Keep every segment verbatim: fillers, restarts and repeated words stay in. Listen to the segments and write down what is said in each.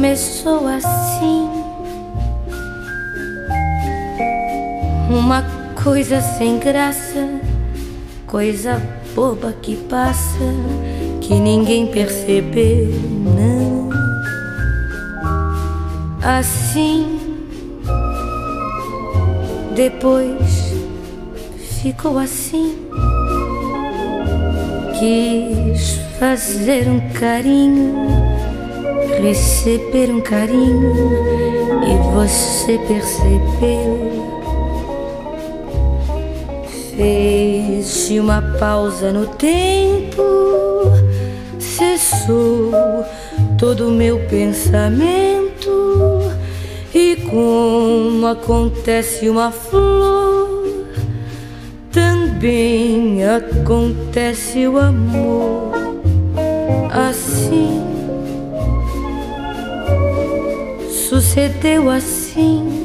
começou assim, uma coisa sem graça, coisa boba que passa, que ninguém percebeu, não. Assim, depois ficou assim. Quis fazer um carinho, receber um carinho, e você percebeu. Fez-se uma pausa no tempo, cessou todo o meu pensamento, e como acontece uma flor, também acontece o amor. Assim, sucedeu assim,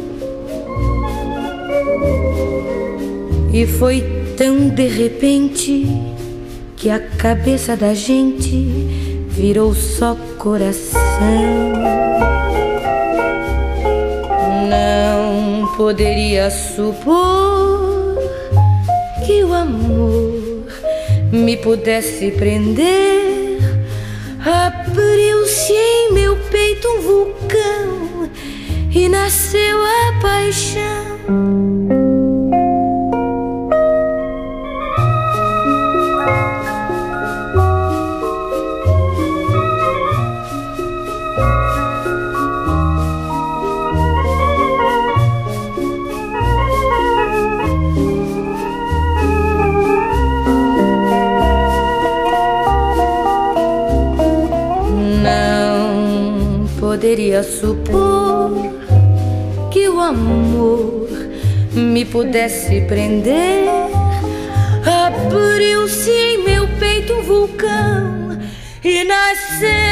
e foi tão de repente que a cabeça da gente virou só coração. Não poderia supor que o amor me pudesse prender. Abriu-se em meu peito um vulcão e nasceu a paixão. Poderia supor que o amor me pudesse prender. Abriu-se em meu peito um vulcão e nasceu